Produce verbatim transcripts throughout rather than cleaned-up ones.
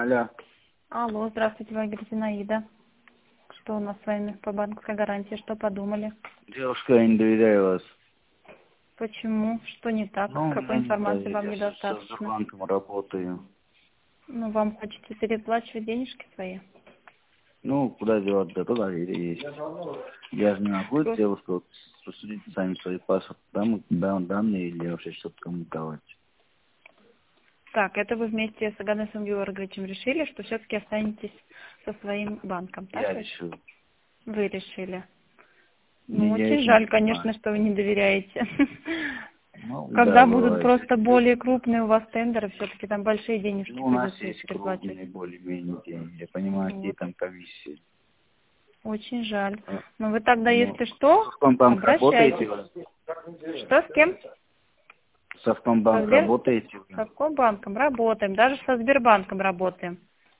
Алло. Алло, здравствуйте, вы говорите, Наида. Что у нас с вами по банковской гарантии? Что подумали? Девушка, я не доверяю вас. Почему? Что не так? Ну, у Какой меня нет информации вам доверия. Со, со недостаточно? Сбербанком работаю. Ну, вам хочется переплачивать денежки свои? Ну, куда девать, да туда и есть. Я же не могу Что? девушку вот, посудить сами свои паспорт, там, дан- данные или вообще что-то кому давать. Так, это вы вместе с Аганесом Георгиевичем решили, что все-таки останетесь со своим банком, так Я ведь? решил. Вы решили. Ну, Не, я очень этим жаль, занимаюсь. конечно, что вы не доверяете. Ну, да, Когда будут бывает. просто более крупные у вас тендеры, все-таки там большие денежки Ну, у нас придется есть переплачивать. крупные более-менее деньги. Я понимаю, какие Вот. там комиссии. Очень жаль. А, Но вы тогда, Ну, если что, Совкомбанк работаете обращайтесь. вы? Что, с кем? Со Совкомбанк Сбер... работаете С вы? Совкомбанком работаем, даже со Сбербанком работаем.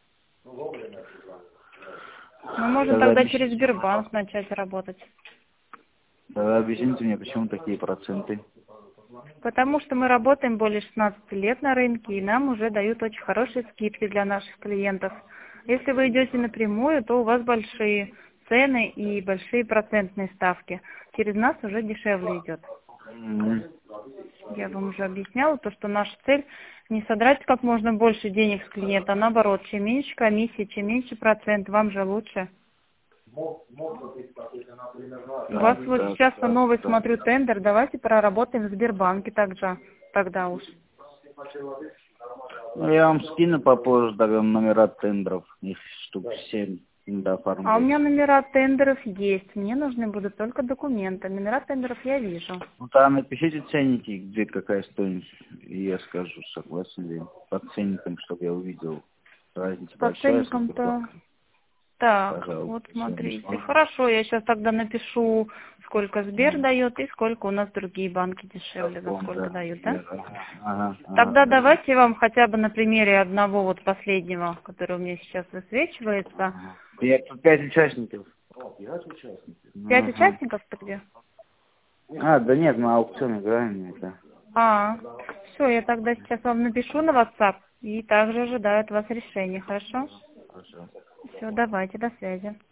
Мы можем Тогда тогда через объясните мне, Сбербанк начать работать. тогда объясните мне, почему такие проценты? Потому что мы работаем более шестнадцати лет на рынке, и нам уже дают очень хорошие скидки для наших клиентов. Если вы идете напрямую, то у вас большие цены и большие процентные ставки. Через нас уже дешевле идет. Мгм. Я вам уже объясняла, то, что наша цель не содрать как можно больше денег с клиента, а наоборот, чем меньше комиссии, чем меньше процент, вам же лучше. У вас Так, вот так, сейчас так, новый, так. смотрю, тендер, давайте проработаем в Сбербанке также, тогда уж. Ну, я вам скину попозже тогда номера тендеров, их штук семь, надо А у оформлять. меня номера тендеров есть, мне нужны будут только документы. Номера тендеров я вижу. Ну, там напишите ценники, где какая стоимость, и я скажу, согласен ли. По ценникам, чтобы я увидел. Разница По большая со ценникам-то... Сбербанком. Так, Пожалуйста, вот если не смотрите. сложно. Хорошо, я сейчас тогда напишу, сколько Сбер Мгм. дает и сколько у нас другие банки дешевле, за Совком, сколько да. дают, да? Сбер, ага, ага, ага, Тогда да. давайте я вам хотя бы на примере одного вот последнего, который у меня сейчас высвечивается. Ага. Я тут пять участников. Пять Ага. участников-то где? А, да нет, мы аукцион играем, это. А, все, я тогда сейчас вам напишу на WhatsApp и также ожидаю от вас решения, хорошо? Хорошо. Все, давайте, до связи.